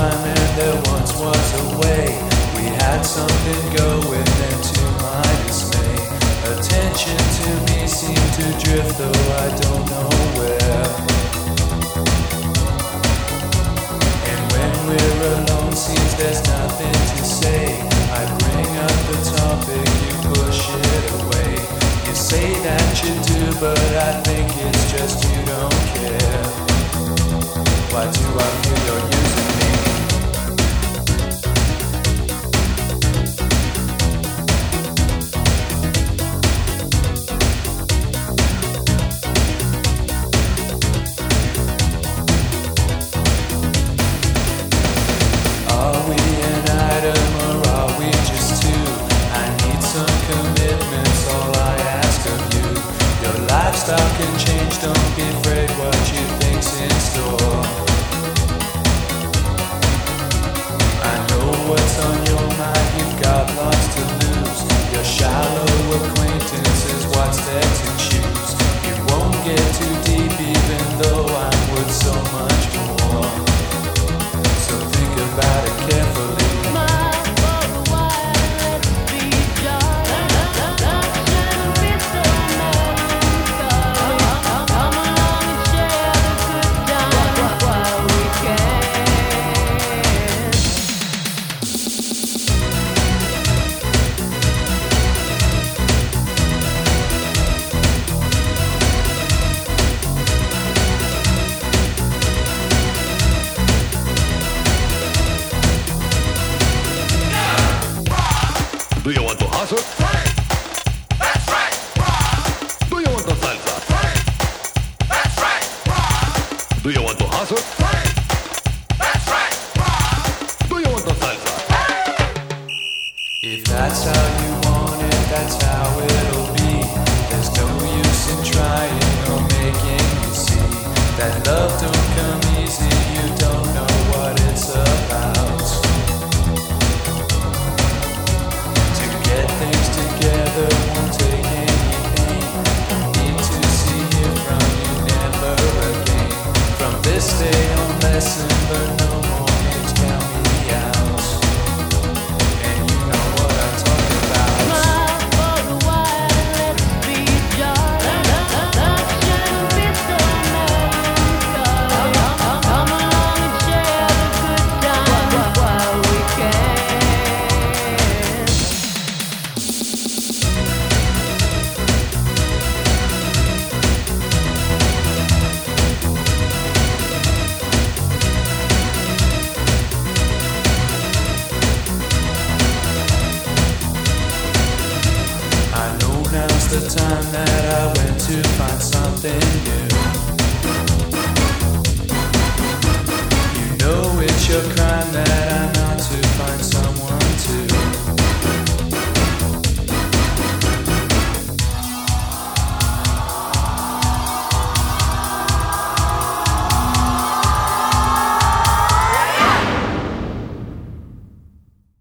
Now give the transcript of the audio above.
time and there once was a way. We had something going and to my dismay, attention to me seemed to drift though I don't know where. And when we're alone seems there's nothing to say. I bring up the topic, you push it away. You say that you do, but I think it's just you don't care. Why do I feel you're using me? Are we an item or are we just two? I need some commitments, all I ask of you. Your lifestyle can change, don't be afraid what you think's in store. I know what's on your mind, you've got lots to lose. Your shallow acquaintance is what's there to choose. You won't get too deep even though I'm worth so much more. So think about it carefully. Do you want to hustle? That's right. Do you want to salsa? That's right. Do you want to hustle? That's right. Do you want to salsa? If that's how you want it, that's how it'll be. There's no use in trying or making you see that love don't come easy, you don't know what it's about. To get things together won't take any pain. Don't need to see it from you never again. From this day on, lesson learned, no more names count me out. And you know what I'm talking about. I know now's the time that I went to find something new. You know it's your crime.